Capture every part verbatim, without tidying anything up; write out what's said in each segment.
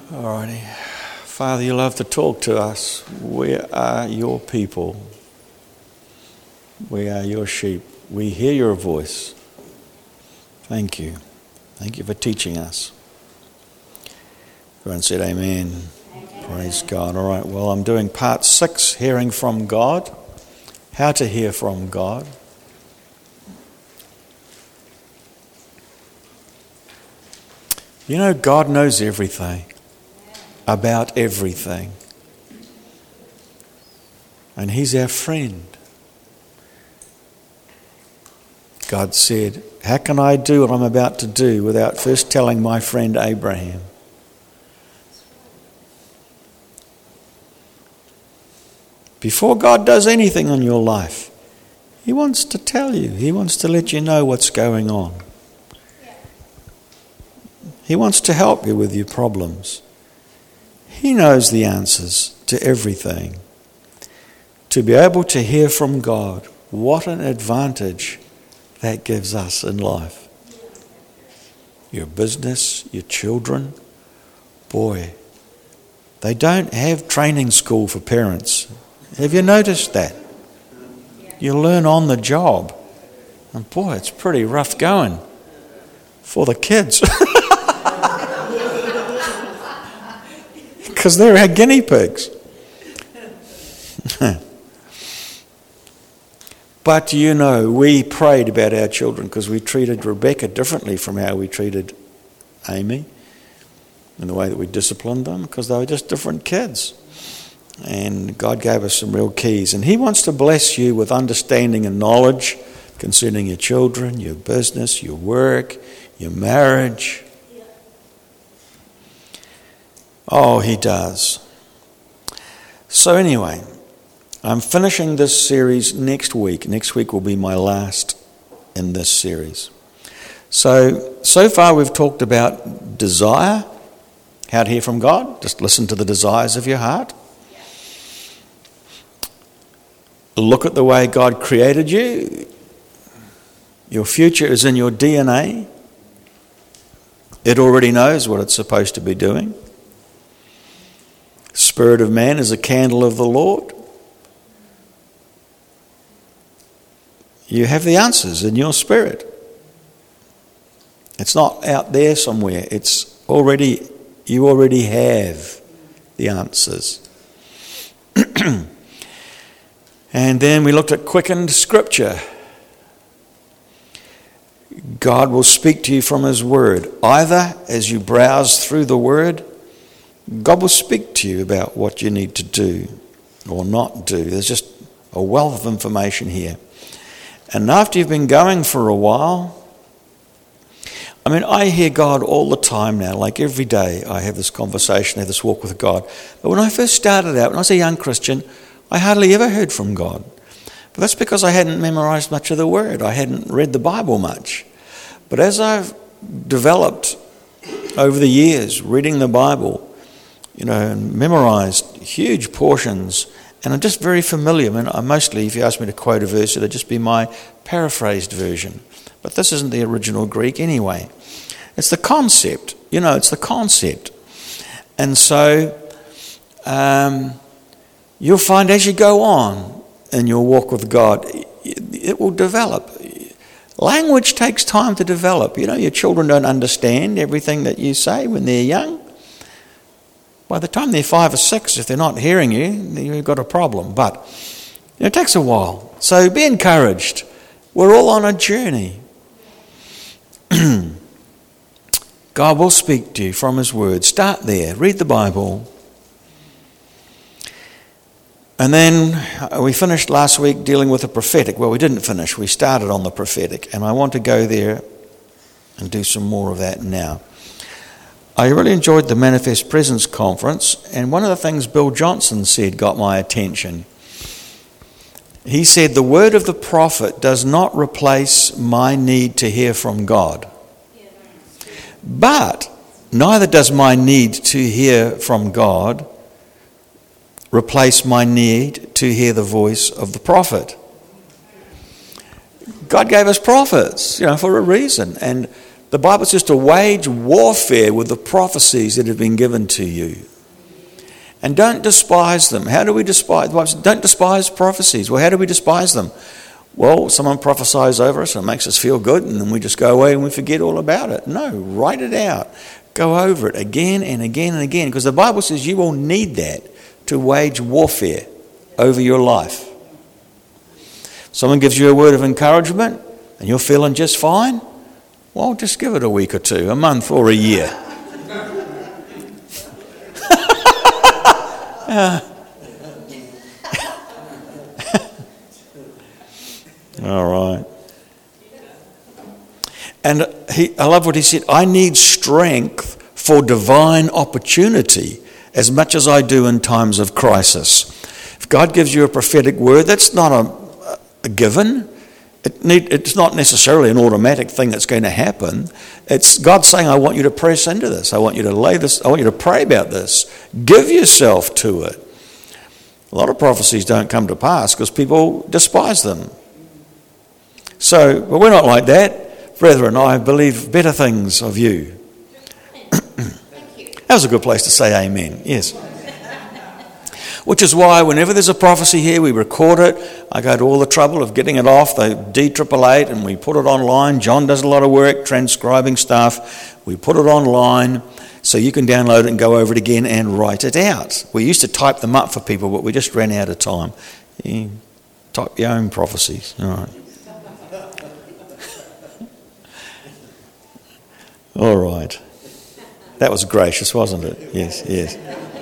Alrighty. Father, you love to talk to us. We are your people. We are your sheep. We hear your voice. Thank you. Thank you for teaching us. Everyone said amen. Amen. Praise God. All right, well, I'm doing part six, hearing from God. How to hear from God. You know, God knows everything. About everything. And He's our friend. God said, how can I do what I'm about to do without first telling my friend Abraham? Before God does anything in your life, He wants to tell you. He wants to let you know what's going on. He wants to help you with your problems. He knows the answers to everything. To be able to hear from God, what an advantage that gives us in life. Your business, your children, boy, they don't have training school for parents. Have you noticed that? You learn on the job. And boy, it's pretty rough going for the kids. Because they're our guinea pigs. But you know, we prayed about our children because we treated Rebecca differently from how we treated Amy in the way that we disciplined them, because they were just different kids. And God gave us some real keys. And He wants to bless you with understanding and knowledge concerning your children, your business, your work, your marriage. Oh, He does. So anyway, I'm finishing this series next week. Next week will be my last in this series. So, so far we've talked about desire, how to hear from God. Just listen to the desires of your heart. Look at the way God created you. Your future is in your D N A. It already knows what it's supposed to be doing. Spirit of man is a candle of the Lord. You have the answers in your spirit. It's not out there somewhere. It's already, you already have the answers. And then we looked at quickened scripture. God will speak to you from His word. Either as you browse through the word, God will speak to you about what you need to do or not do. There's just a wealth of information here. And after you've been going for a while, I mean, I hear God all the time now, like every day I have this conversation, I have this walk with God. But when I first started out, when I was a young Christian, I hardly ever heard from God. But that's because I hadn't memorized much of the Word. I hadn't read the Bible much. But as I've developed over the years, reading the Bible, you know, and memorized huge portions, and I'm just very familiar. I mean, I mostly, if you ask me to quote a verse, it'd just be my paraphrased version. But this isn't the original Greek anyway. It's the concept, you know, it's the concept. And so um, you'll find as you go on in your walk with God, it will develop. Language takes time to develop. You know, your children don't understand everything that you say when they're young. By the time they're five or six, if they're not hearing you, you've got a problem. But you know, it takes a while. So be encouraged. We're all on a journey. God will speak to you from His word. Start there. Read the Bible. And then we finished last week dealing with the prophetic. Well, we didn't finish. We started on the prophetic. And I want to go there and do some more of that now. I really enjoyed the Manifest Presence conference, and one of the things Bill Johnson said got my attention. He said, the word of the prophet does not replace my need to hear from God. But neither does my need to hear from God replace my need to hear the voice of the prophet. God gave us prophets, you know, for a reason. And The Bible says to wage warfare with the prophecies that have been given to you. And don't despise them. How do we despise? The Bible says, don't despise prophecies. Well, how do we despise them? Well, someone prophesies over us and it makes us feel good, and then we just go away and we forget all about it. No, write it out. Go over it again and again and again, because the Bible says you will need that to wage warfare over your life. Someone gives you a word of encouragement and you're feeling just fine. Well, just give it a week or two, a month or a year. uh. All right. And he, I love what he said. I need strength for divine opportunity as much as I do in times of crisis. If God gives you a prophetic word, that's not a, a given. It need, it's not necessarily an automatic thing that's going to happen. It's God saying, I want you to press into this. I want you to lay this. I want you to pray about this. Give yourself to it. A lot of prophecies don't come to pass because people despise them. So, but we're not like that. Brethren, I believe better things of you. That was a good place to say amen. Yes. Which is why whenever there's a prophecy here, we record it. I go to all the trouble of getting it off the D eight eight eight and we put it online. John does a lot of work transcribing stuff. We put it online so you can download it and go over it again and write it out. We used to type them up for people, but we just ran out of time. You type your own prophecies. All right. All right. That was gracious, wasn't it? Yes, yes.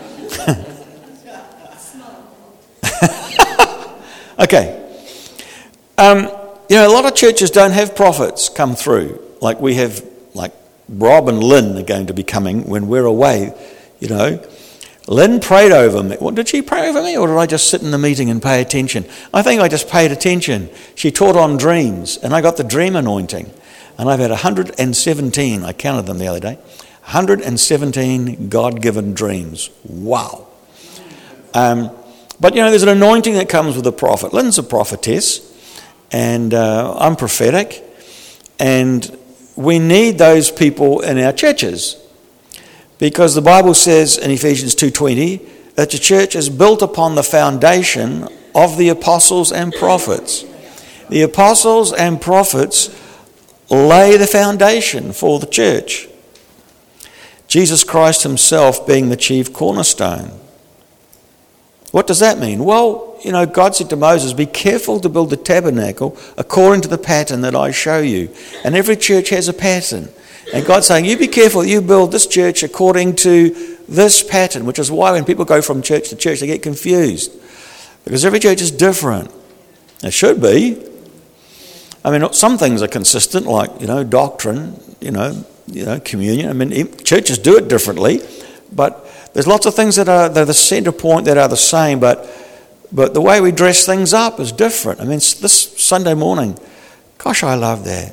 Okay. Um, you know, a lot of churches don't have prophets come through. Like we have, like Rob and Lynn are going to be coming when we're away, you know. Lynn prayed over me. Well, did she pray over me or did I just sit in the meeting and pay attention? I think I just paid attention. She taught on dreams and I got the dream anointing. And I've had one hundred seventeen, I counted them the other day, one hundred seventeen God-given dreams. Wow. Um, but, you know, there's an anointing that comes with a prophet. Lynn's a prophetess, and uh, I'm prophetic. And we need those people in our churches. Because the Bible says in Ephesians two twenty that the church is built upon the foundation of the apostles and prophets. The apostles and prophets lay the foundation for the church. Jesus Christ himself being the chief cornerstone. What does that mean? Well, you know, God said to Moses, be careful to build the tabernacle according to the pattern that I show you. And every church has a pattern. And God's saying, you be careful, you build this church according to this pattern, which is why when people go from church to church, they get confused. Because every church is different. It should be. I mean, some things are consistent, like, you know, doctrine, you know, you know, communion. I mean, churches do it differently, but there's lots of things that are they're the centre point that are the same, but but the way we dress things up is different. I mean, this Sunday morning, gosh, I love that.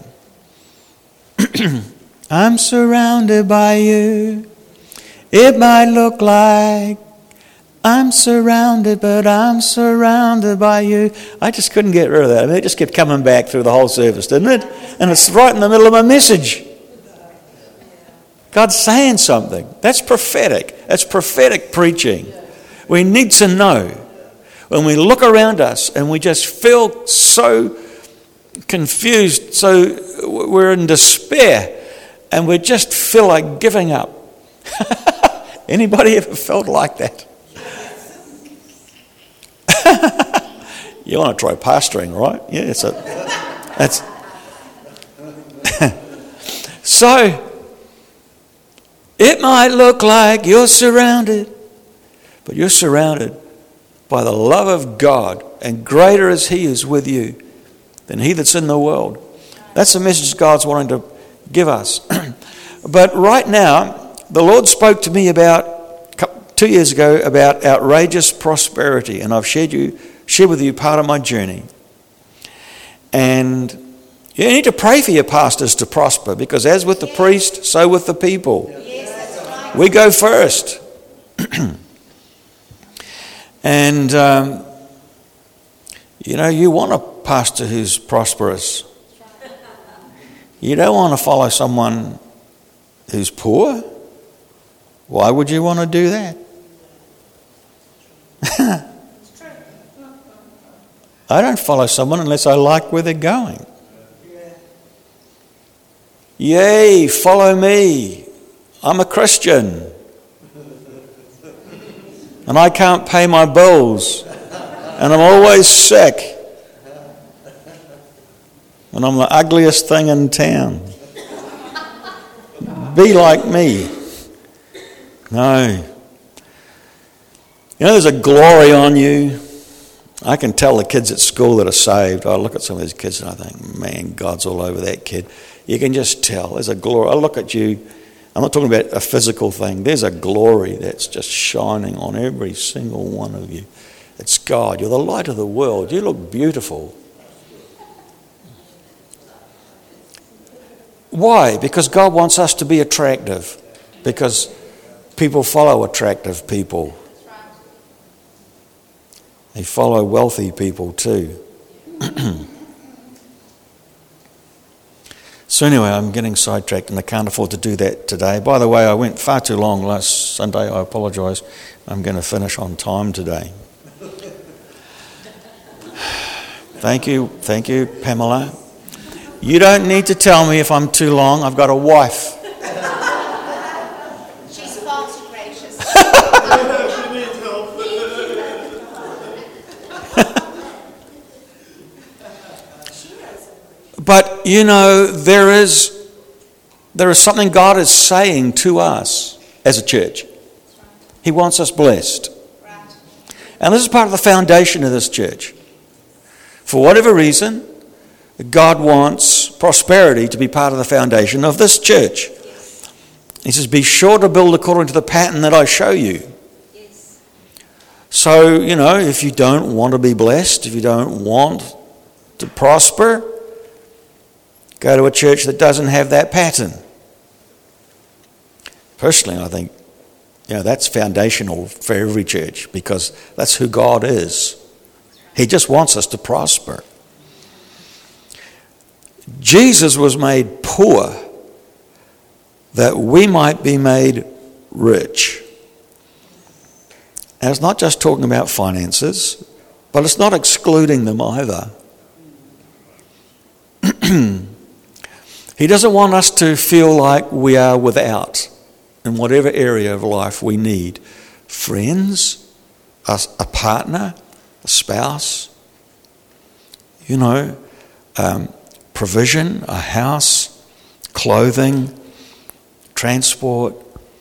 I'm surrounded by you. It might look like I'm surrounded, but I'm surrounded by you. I just couldn't get rid of that. I mean, it just kept coming back through the whole service, didn't it? And it's right in the middle of my message. God's saying something. That's prophetic. That's prophetic preaching. We need to know. When we look around us and we just feel so confused, so we're in despair, and we just feel like giving up. Anybody ever felt like that? You want to try pastoring, right? Yeah, it's a, that's so it might look like you're surrounded, but you're surrounded by the love of God, and greater is He is with you than he that's in the world. That's the message God's wanting to give us. But right now, the Lord spoke to me about two years ago about outrageous prosperity, and I've shared you share with you part of my journey. And you need to pray for your pastors to prosper, because as with the priest, so with the people. Yes, that's right. We go first. And, um, you know, you want a pastor who's prosperous. You don't want to follow someone who's poor. Why would you want to do that? I don't follow someone unless I like where they're going. Yay, follow me. I'm a Christian. And I can't pay my bills. And I'm always sick. And I'm the ugliest thing in town. Be like me. No. You know, there's a glory on you. I can tell the kids at school that are saved. I look at some of these kids and I think, man, God's all over that kid. You can just tell. There's a glory. I look at you. I'm not talking about a physical thing. There's a glory that's just shining on every single one of you. It's God. You're the light of the world. You look beautiful. Why? Because God wants us to be attractive. Because people follow attractive people. They follow wealthy people too. So anyway, I'm getting sidetracked and I can't afford to do that today. By the way, I went far too long last Sunday. I apologise. I'm going to finish on time today. Thank you. Thank you, Pamela. You don't need to tell me if I'm too long. I've got a wife. She's far too gracious. But, you know, there is, there is something God is saying to us as a church. He wants us blessed. And this is part of the foundation of this church. For whatever reason, God wants prosperity to be part of the foundation of this church. He says, be sure to build according to the pattern that I show you. Yes. So, you know, if you don't want to be blessed, if you don't want to prosper, go to a church that doesn't have that pattern. Personally, I think, you know, that's foundational for every church because that's who God is. He just wants us to prosper. Jesus was made poor that we might be made rich. And it's not just talking about finances, but it's not excluding them either. He doesn't want us to feel like we are without in whatever area of life we need. Friends, a, a partner, a spouse, you know, um, provision, a house, clothing, transport.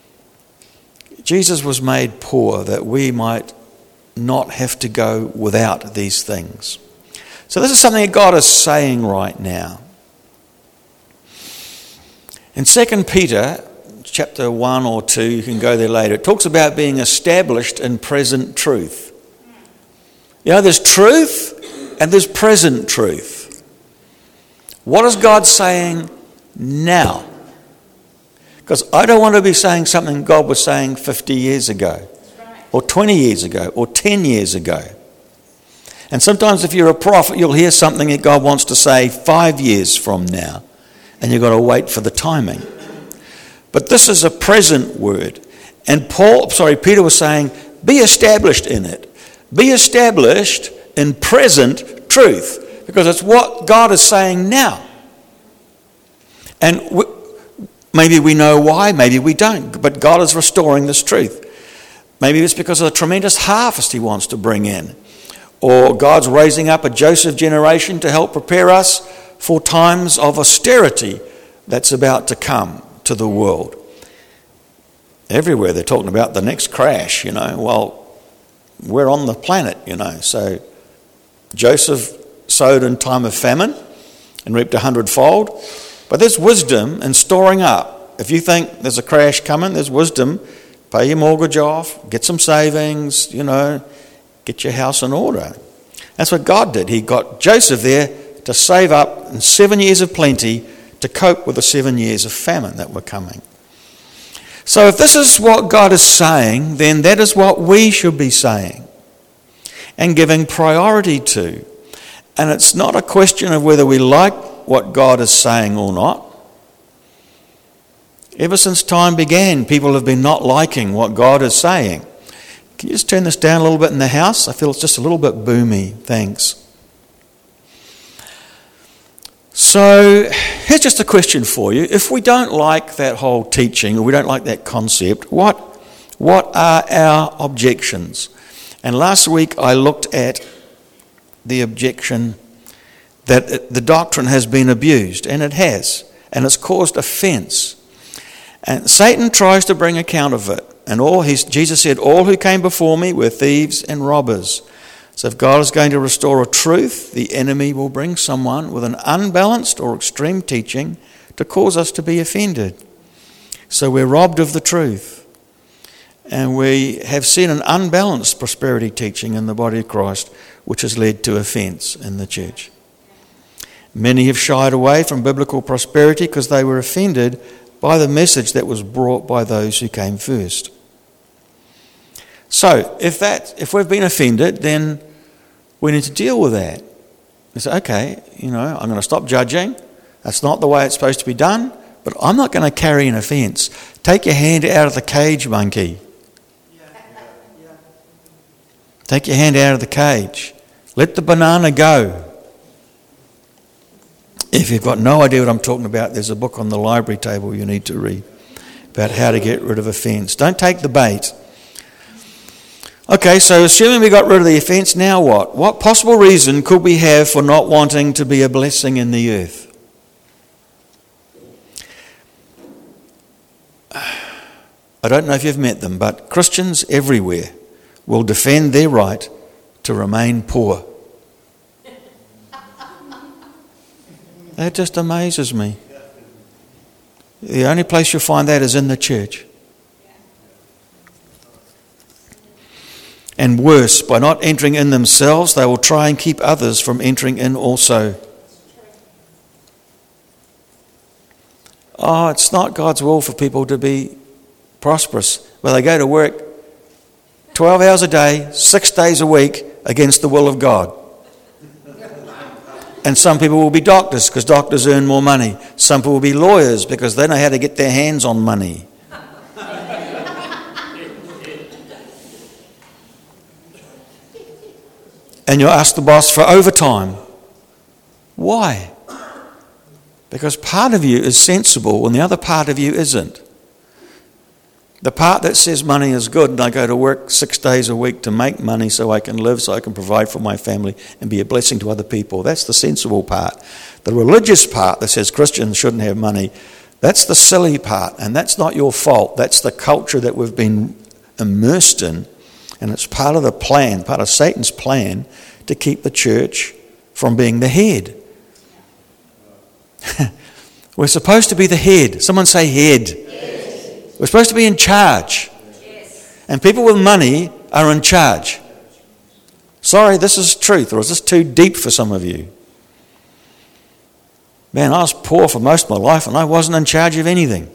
Jesus was made poor that we might not have to go without these things. So this is something that God is saying right now. In Second Peter chapter one or two, you can go there later, it talks about being established in present truth. You know, there's truth and there's present truth. What is God saying now? Because I don't want to be saying something God was saying fifty years ago, or twenty years ago, or ten years ago. And sometimes if you're a prophet, you'll hear something that God wants to say five years from now. And you've got to wait for the timing. But this is a present word. And Paul, sorry, Peter was saying, be established in it. Be established in present truth. Because it's what God is saying now. And we, maybe we know why, maybe we don't. But God is restoring this truth. Maybe it's because of the tremendous harvest he wants to bring in. Or God's raising up a Joseph generation to help prepare us for times of austerity that's about to come to the world. Everywhere they're talking about the next crash, you know. Well, we're on the planet, you know. So Joseph sowed in time of famine and reaped a hundredfold. But there's wisdom in storing up. If you think there's a crash coming, there's wisdom. Pay your mortgage off, get some savings, you know, get your house in order. That's what God did. He got Joseph there to save up in seven years of plenty to cope with the seven years of famine that were coming. So if this is what God is saying, then that is what we should be saying and giving priority to. And it's not a question of whether we like what God is saying or not. Ever since time began, people have been not liking what God is saying. Can you just turn this down a little bit in the house? I feel it's just a little bit boomy. Thanks. So here's just a question for you. If we don't like that whole teaching, or we don't like that concept, what, what are our objections? And last week I looked at the objection that the doctrine has been abused, and it has, and it's caused offence. And Satan tries to bring account of it. And all his, Jesus said, all who came before me were thieves and robbers. So if God is going to restore a truth, the enemy will bring someone with an unbalanced or extreme teaching to cause us to be offended. So we're robbed of the truth. And we have seen an unbalanced prosperity teaching in the body of Christ, which has led to offence in the church. Many have shied away from biblical prosperity because they were offended by the message that was brought by those who came first. So if that, if we've been offended, then we need to deal with that. We say, okay, you know, I'm going to stop judging. That's not the way it's supposed to be done, but I'm not going to carry an offence. Take your hand out of the cage, monkey. Take your hand out of the cage. Let the banana go. If you've got no idea what I'm talking about, there's a book on the library table you need to read about how to get rid of offence. Don't take the bait. Okay, so assuming we got rid of the offence, now what? What possible reason could we have for not wanting to be a blessing in the earth? I don't know if you've met them, but Christians everywhere will defend their right to remain poor. That just amazes me. The only place you'll find that is in the church. And worse, by not entering in themselves, they will try and keep others from entering in also. Oh, it's not God's will for people to be prosperous. Well, they go to work twelve hours a day, six days a week, against the will of God. And some people will be doctors because doctors earn more money. Some people will be lawyers because they know how to get their hands on money. And you'll ask the boss for overtime. Why? Because part of you is sensible and the other part of you isn't. The part that says money is good and I go to work six days a week to make money so I can live, so I can provide for my family and be a blessing to other people. That's the sensible part. The religious part that says Christians shouldn't have money, that's the silly part, and that's not your fault. That's the culture that we've been immersed in, and it's part of the plan, part of Satan's plan to keep the church from being the head. We're supposed to be the head. Someone say head. Yes. We're supposed to be in charge. Yes. And people with money are in charge. Sorry, this is truth, or is this too deep for some of you? Man, I was poor for most of my life and I wasn't in charge of anything.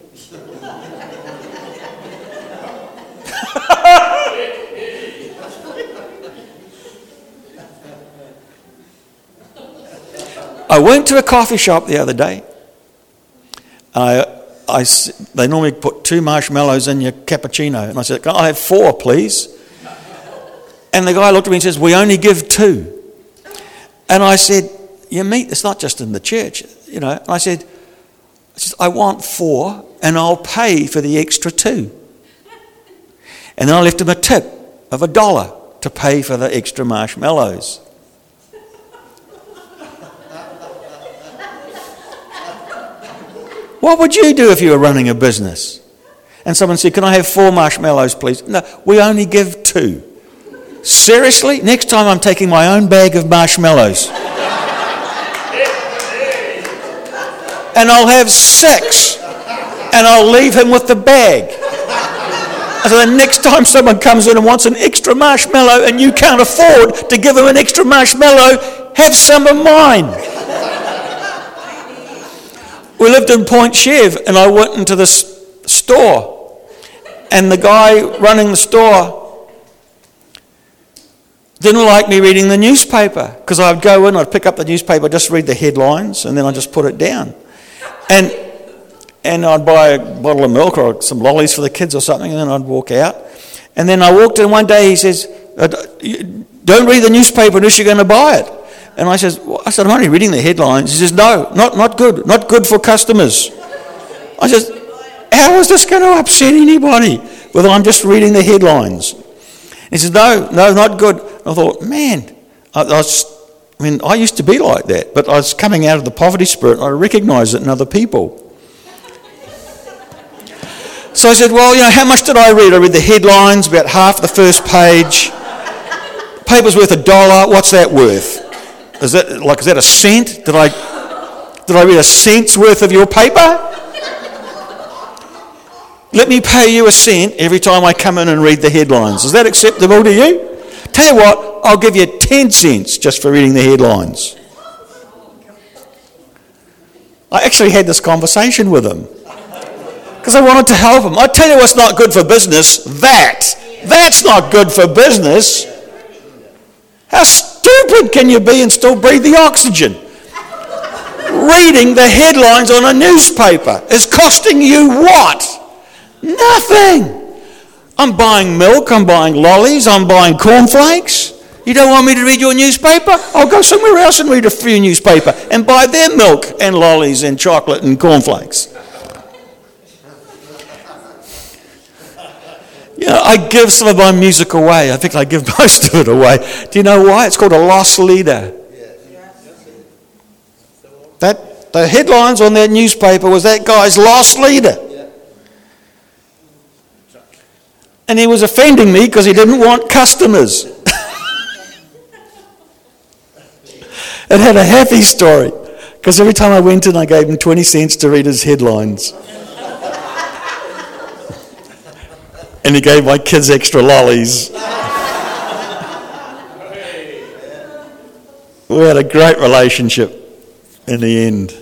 I went to a coffee shop the other day. I, I, they normally put two marshmallows in your cappuccino. And I said, can I have four, please? And the guy looked at me and says, we only give two. And I said, you meet, it's not just in the church, you know. And I said, I said, I want four and I'll pay for the extra two. And then I left him a tip of a dollar to pay for the extra marshmallows. What would you do if you were running a business? And someone said, can I have four marshmallows, please? No, we only give two. Seriously? Next time I'm taking my own bag of marshmallows. And I'll have six. And I'll leave him with the bag. So the next time someone comes in and wants an extra marshmallow and you can't afford to give him an extra marshmallow, have some of mine. We lived in Point Chev and I went into this store and the guy running the store didn't like me reading the newspaper because I'd go in, I'd pick up the newspaper, just read the headlines and then I'd just put it down. And and I'd buy a bottle of milk or some lollies for the kids or something, and then I'd walk out. And then I walked in one day, he says, don't read the newspaper unless you're going to buy it. And I says, well, I said, I'm only reading the headlines. He says, no, not, not good, not good for customers. I says, how is this going to upset anybody whether I'm just reading the headlines? He says, no, no, not good. I thought, man, I, I, was, I mean, I used to be like that, but I was coming out of the poverty spirit. I recognised it in other people. So I said, well, you know, how much did I read? I read the headlines, about half the first page. The paper's worth a dollar. What's that worth? Is that like is that a cent? Did I did I read a cent's worth of your paper? Let me pay you a cent every time I come in and read the headlines. Is that acceptable to you? Tell you what, I'll give you ten cents just for reading the headlines. I actually had this conversation with him because I wanted to help him. I tell you what's not good for business, that. That's not good for business. How stupid can you be and still breathe the oxygen? Reading the headlines on a newspaper is costing you what? Nothing. I'm buying milk, I'm buying lollies, I'm buying cornflakes. You don't want me to read your newspaper? I'll go somewhere else and read a free newspaper and buy their milk and lollies and chocolate and cornflakes. You know, I give some of my music away. I think I give most of it away. Do you know why? It's called a lost leader. That the headlines on that newspaper was that guy's lost leader. And he was offending me because he didn't want customers. It had a happy story because every time I went in I gave him twenty cents to read his headlines. And he gave my kids extra lollies. We had a great relationship in the end.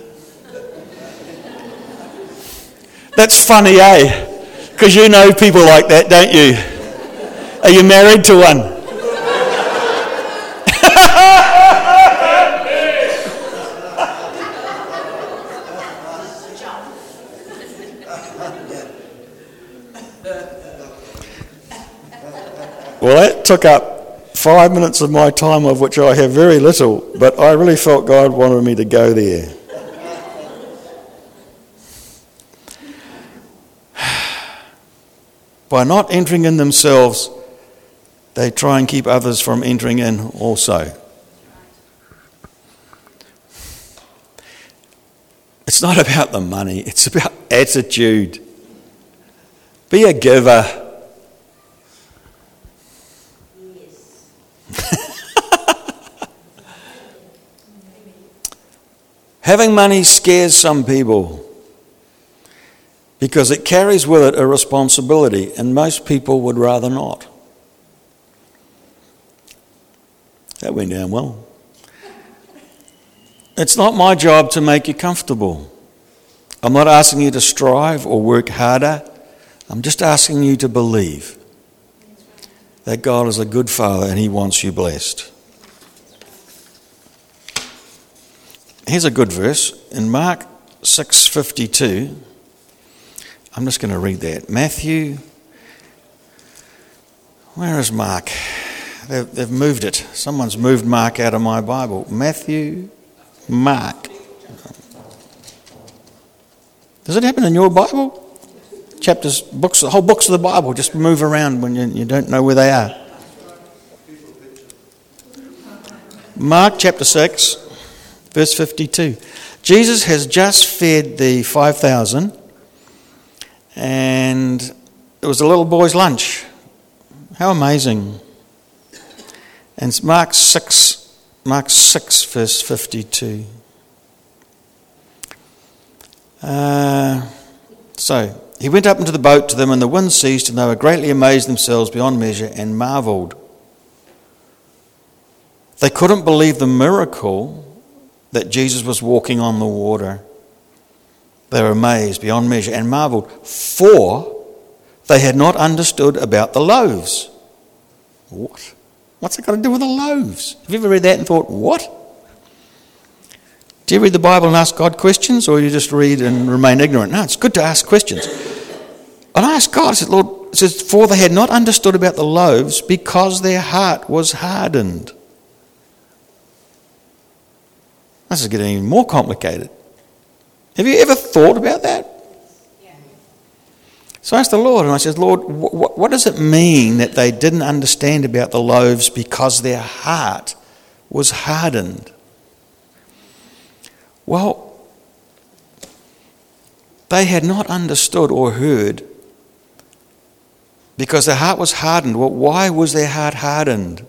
That's funny, eh? Because you know people like that, don't you? Are you married to one? Well, that took up five minutes of my time, of which I have very little, but I really felt God wanted me to go there. By not entering in themselves, they try and keep others from entering in also. It's not about the money, it's about attitude. Be a giver. Having money scares some people because it carries with it a responsibility, and most people would rather not. That went down well. It's not my job to make you comfortable. I'm not asking you to strive or work harder. I'm just asking you to believe that God is a good Father and He wants you blessed. Here's a good verse in Mark six fifty-two. I'm just going to read that. Matthew, where is Mark? They've, they've moved it. Someone's moved Mark out of my Bible. Matthew, Mark. Does it happen in your Bible? Chapters, books, the whole books of the Bible just move around when you, you don't know where they are. Mark chapter six. Verse fifty-two. Jesus has just fed the five thousand, and it was a little boy's lunch. How amazing. And it's Mark six, Mark six, verse fifty-two. Uh, so, he went up into the boat to them, and the wind ceased, and they were greatly amazed themselves beyond measure and marvelled. They couldn't believe the miracle that Jesus was walking on the water. They were amazed beyond measure and marvelled, for they had not understood about the loaves. What? What's it got to do with the loaves? Have you ever read that and thought, what? Do you read the Bible and ask God questions, or you just read and remain ignorant? No, it's good to ask questions. And I asked God, I said, Lord, it says, for they had not understood about the loaves because their heart was hardened. This is getting even more complicated. Have you ever thought about that? Yeah. So I asked the Lord, and I said, Lord, wh- what does it mean that they didn't understand about the loaves because their heart was hardened? Well, they had not understood or heard because their heart was hardened. Well, why was their heart hardened?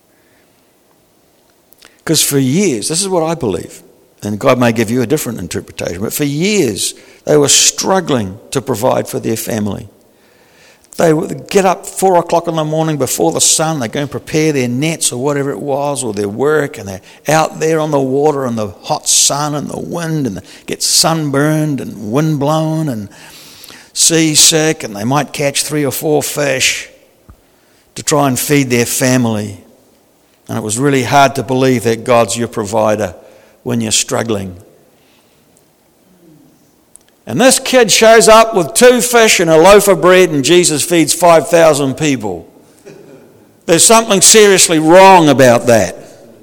Because for years, this is what I believe, and God may give you a different interpretation, but for years they were struggling to provide for their family. They would get up four o'clock in the morning before the sun, they go and prepare their nets or whatever it was, or their work, and they're out there on the water in the hot sun and the wind, and they get sunburned and windblown and seasick, and they might catch three or four fish to try and feed their family. And it was really hard to believe that God's your provider when you're struggling. And this kid shows up with two fish and a loaf of bread, and Jesus feeds five thousand people. There's something seriously wrong about that.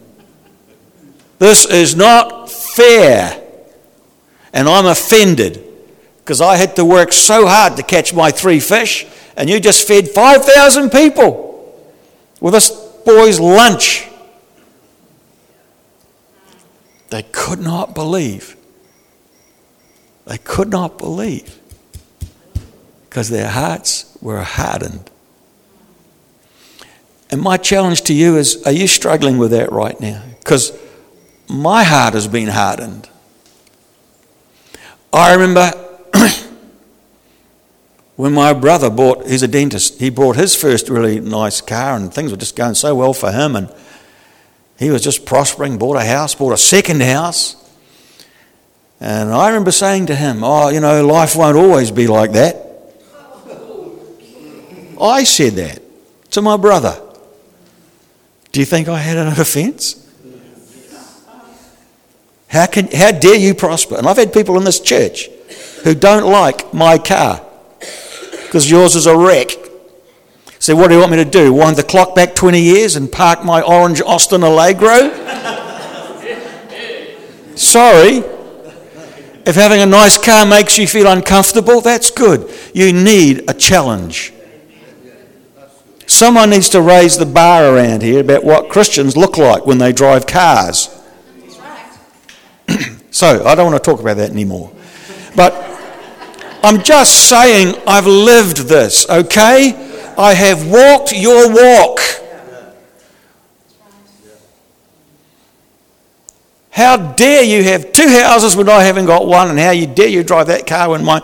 This is not fair. And I'm offended because I had to work so hard to catch my three fish, and you just fed five thousand people with this boy's lunch. They could not believe. They could not believe because their hearts were hardened. And my challenge to you is, are you struggling with that right now? Because my heart has been hardened. I remember when my brother bought, he's a dentist, he bought his first really nice car, and things were just going so well for him, and he was just prospering, bought a house, bought a second house. And I remember saying to him, oh, you know, life won't always be like that. I said that to my brother. Do you think I had an offence? How can, how dare you prosper? And I've had people in this church who don't like my car because yours is a wreck. So what do you want me to do? Wind the clock back twenty years and park my orange Austin Allegro? Sorry. If having a nice car makes you feel uncomfortable, that's good. You need a challenge. Someone needs to raise the bar around here about what Christians look like when they drive cars. So, I don't want to talk about that anymore. But I'm just saying I've lived this, okay? I have walked your walk. How dare you have two houses when I haven't got one, and how you dare you drive that car when mine...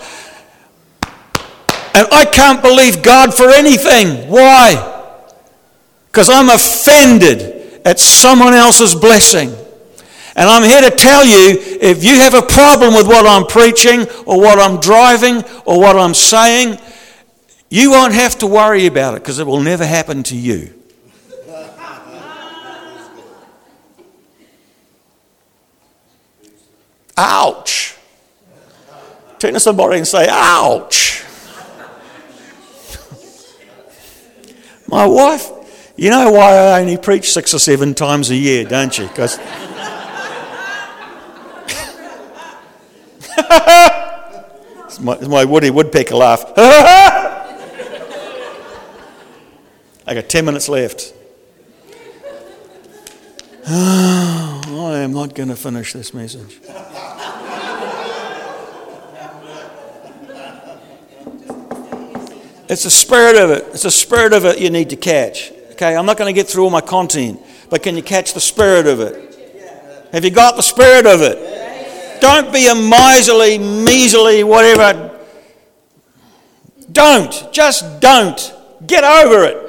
And I can't believe God for anything. Why? Because I'm offended at someone else's blessing. And I'm here to tell you, if you have a problem with what I'm preaching or what I'm driving or what I'm saying, you won't have to worry about it because it will never happen to you. Ouch. Turn to somebody and say, ouch. My wife, you know why I only preach six or seven times a year, don't you? Because it's, my, it's my Woody Woodpecker laugh. I got ten minutes left. Oh, I am not going to finish this message. It's the spirit of it. It's the spirit of it you need to catch. Okay, I'm not going to get through all my content, but can you catch the spirit of it? Have you got the spirit of it? Don't be a miserly, measly, whatever. Don't. Just don't. Get over it.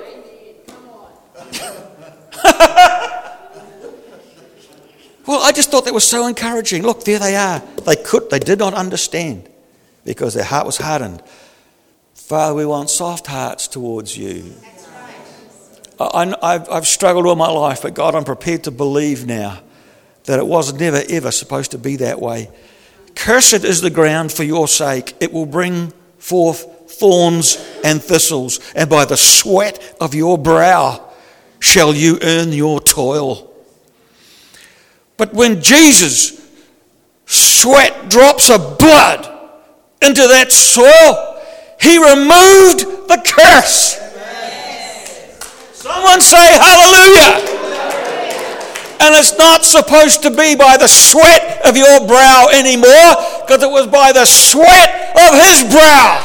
Well, I just thought that was so encouraging. Look, there they are. They could, they did not understand because their heart was hardened. Father, we want soft hearts towards you. I, I've, I've struggled all my life, but God, I'm prepared to believe now that it was never ever supposed to be that way. Cursed is the ground for your sake. It will bring forth thorns and thistles, and by the sweat of your brow shall you earn your toil. But when Jesus' sweat drops of blood into that soil, he removed the curse. Someone say hallelujah. And it's not supposed to be by the sweat of your brow anymore, because it was by the sweat of his brow.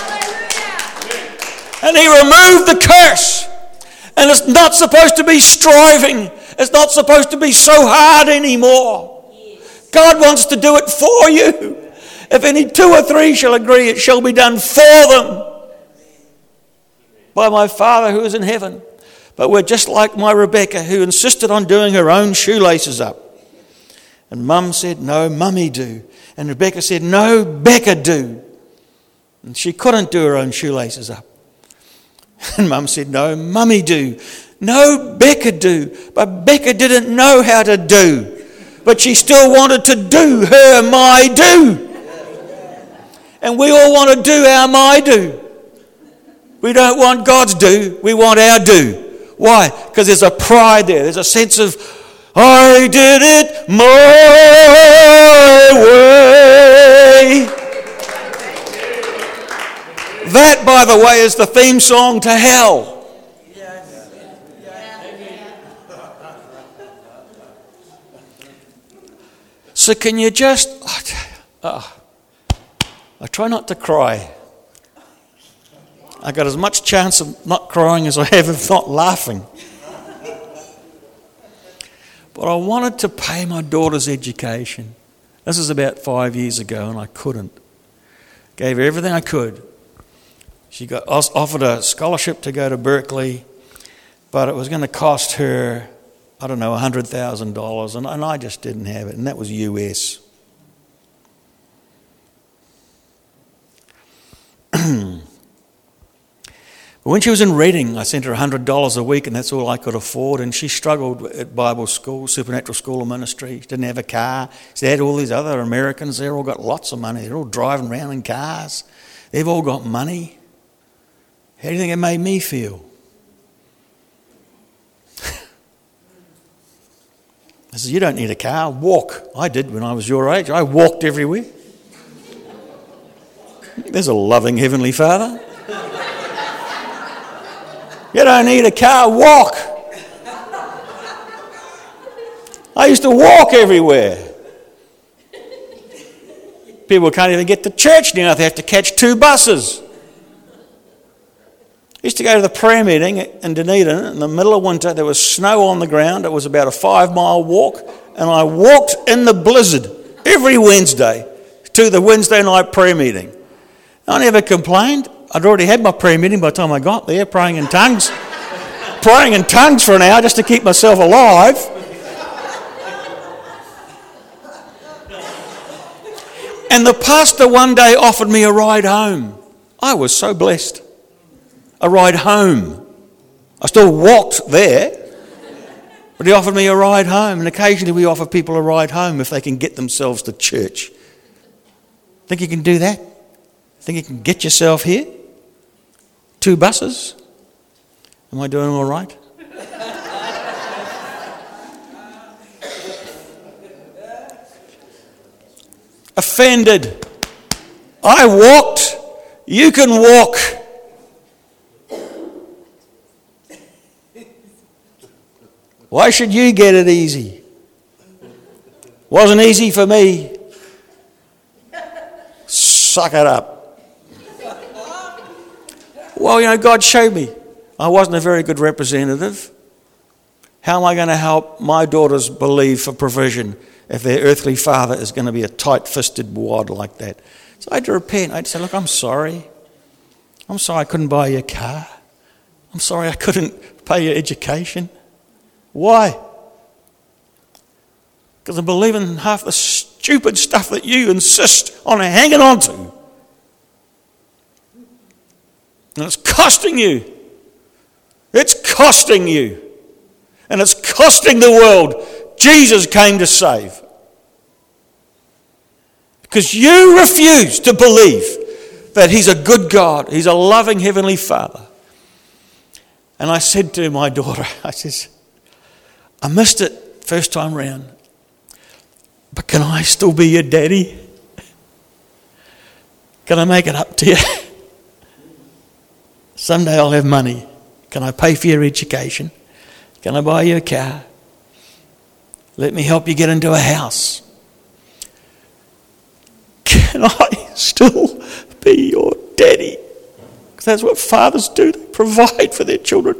And he removed the curse. And it's not supposed to be striving. It's not supposed to be so hard anymore. God wants to do it for you. If any two or three shall agree, it shall be done for them by my Father who is in heaven. But we're just like my Rebecca, who insisted on doing her own shoelaces up. And Mum said, no, Mummy do. And Rebecca said, no, Becca do. And she couldn't do her own shoelaces up. And Mum said, no, Mummy do. No, Becca do. But Becca didn't know how to do. But she still wanted to do her my do. And we all want to do our my do. We don't want God's do. We want our do. Why? Because there's a pride there. There's a sense of, I did it my way. That, by the way, is the theme song to hell. So can you just... Oh, I try not to cry. I got as much chance of not crying as I have of not laughing. But I wanted to pay my daughter's education. This is about five years ago, and I couldn't. Gave her everything I could. She got offered a scholarship to go to Berkeley, but it was going to cost her, I don't know, one hundred thousand dollars, and, and I just didn't have it, and that was U S. But when she was in Reading, I sent her one hundred dollars a week, and that's all I could afford. And she struggled at Bible school, Supernatural School of Ministry. She didn't have a car. She had all these other Americans. They've all got lots of money. They're all driving around in cars. They've all got money. How do you think it made me feel? I said, you don't need a car. Walk. I did when I was your age. I walked everywhere. There's a loving Heavenly Father. You don't need a car, walk. I used to walk everywhere. People can't even get to church now. They have to catch two buses. I used to go to the prayer meeting in Dunedin in the middle of winter. There was snow on the ground. It was about a five mile walk. And I walked in the blizzard every Wednesday to the Wednesday night prayer meeting. I never complained. I'd already had my prayer meeting by the time I got there, praying in tongues. praying in tongues for an hour just to keep myself alive. And the pastor one day offered me a ride home. I was so blessed. A ride home. I still walked there, but he offered me a ride home. And occasionally we offer people a ride home if they can get themselves to church. Think you can do that? Think you can get yourself here? Two buses? Am I doing all right? Offended. I walked. You can walk. Why should you get it easy? Wasn't easy for me. Suck it up. Well, you know, God showed me I wasn't a very good representative. How am I going to help my daughters believe for provision if their earthly father is going to be a tight-fisted wad like that? So I had to repent. I had to say, look, I'm sorry. I'm sorry I couldn't buy you a car. I'm sorry I couldn't pay your education. Why? Because I'm believing in half the stupid stuff that you insist on hanging on to. And it's costing you. It's costing you. And it's costing the world Jesus came to save. Because you refuse to believe that he's a good God, he's a loving Heavenly Father. And I said to my daughter, I says, I missed it first time round, but can I still be your daddy? Can I make it up to you? Someday I'll have money. Can I pay for your education? Can I buy you a car? Let me help you get into a house. Can I still be your daddy? Because that's what fathers do. They provide for their children.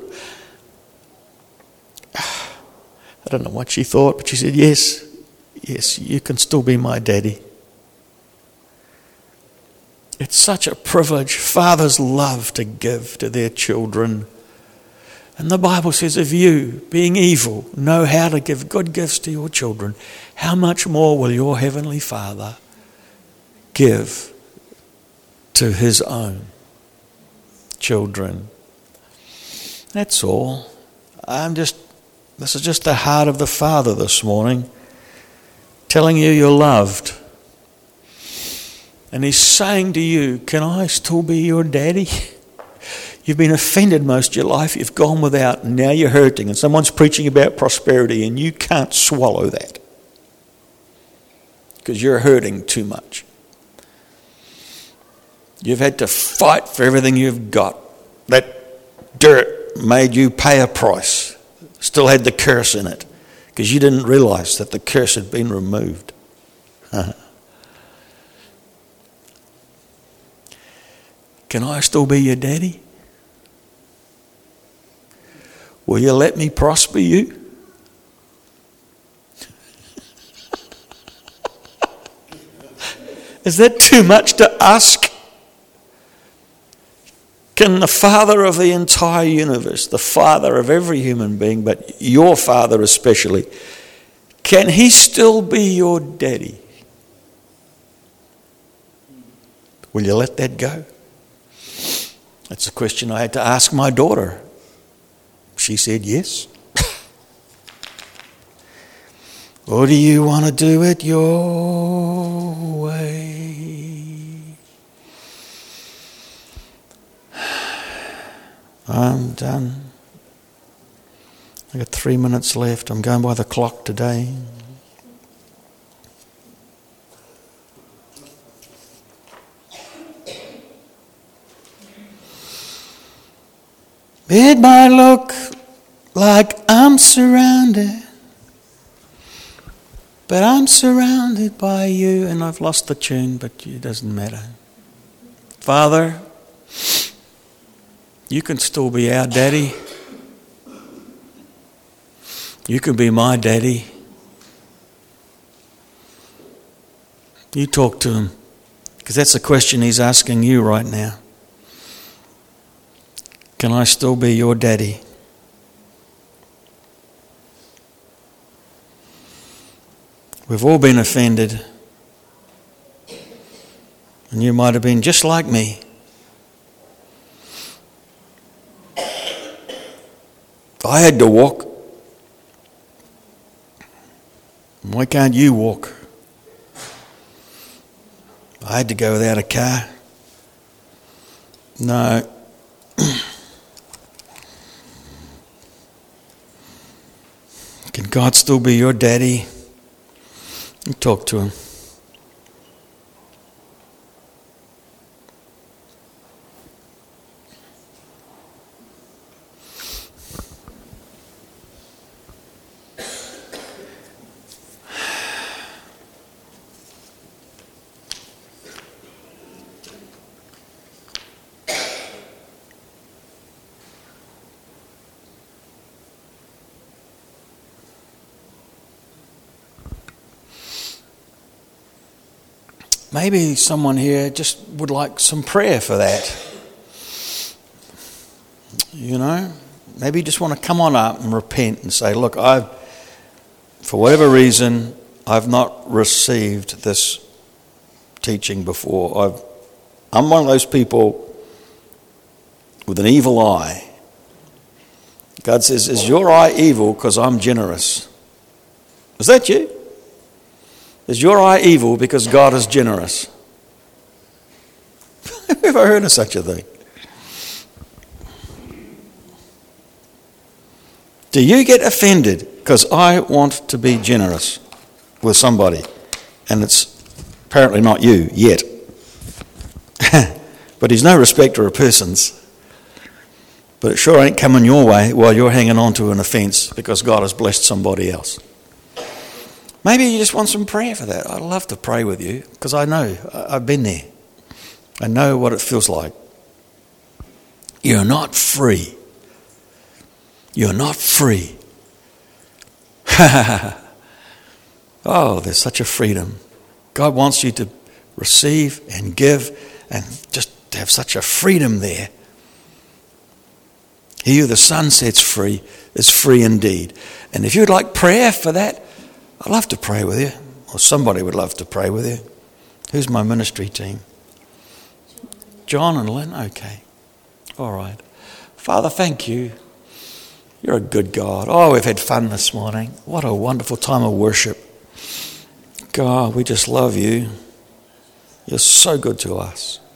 I don't know what she thought, but she said, yes, yes, you can still be my daddy. It's such a privilege. Fathers love to give to their children. And the Bible says, if you, being evil, know how to give good gifts to your children, how much more will your Heavenly Father give to his own children? That's all. I'm just, this is just the heart of the Father this morning, telling you you're loved. And he's saying to you, can I still be your daddy? You've been offended most of your life. You've gone without, and now you're hurting. And someone's preaching about prosperity, and you can't swallow that because you're hurting too much. You've had to fight for everything you've got. That dirt made you pay a price. Still had the curse in it because you didn't realise that the curse had been removed. Can I still be your daddy? Will you let me prosper you? Is that too much to ask? Can the Father of the entire universe, the Father of every human being, but your Father especially, can he still be your daddy? Will you let that go? That's a question I had to ask my daughter. She said yes. Or do you want to do it your way? I'm done. I've got three minutes left. I'm going by the clock today. It might look like I'm surrounded, but I'm surrounded by you. And I've lost the tune, but it doesn't matter. Father, you can still be our daddy. You can be my daddy. You talk to him, because that's the question he's asking you right now. Can I still be your daddy? We've all been offended. And you might have been just like me. I had to walk. Why can't you walk? I had to go without a car. No. Can God still be your daddy? You talk to him. Maybe someone here just would like some prayer for that. You know, maybe you just want to come on up and repent and say, look, I've, for whatever reason, I've not received this teaching before. I've, I'm one of those people with an evil eye. God says, is your eye evil because I'm generous? Is that you? Is your eye evil because God is generous? Have you ever heard of such a thing? Do you get offended because I want to be generous with somebody and it's apparently not you yet? But he's no respecter of persons. But it sure ain't coming your way while you're hanging on to an offence because God has blessed somebody else. Maybe you just want some prayer for that. I'd love to pray with you because I know, I've been there. I know what it feels like. You're not free. You're not free. Oh, there's such a freedom. God wants you to receive and give and just have such a freedom there. He who the Son sets free is free indeed. And if you'd like prayer for that, I'd love to pray with you. Or somebody would love to pray with you. Who's my ministry team? John and Lynn? Okay. All right. Father, thank you. You're a good God. Oh, we've had fun this morning. What a wonderful time of worship. God, we just love you. You're so good to us.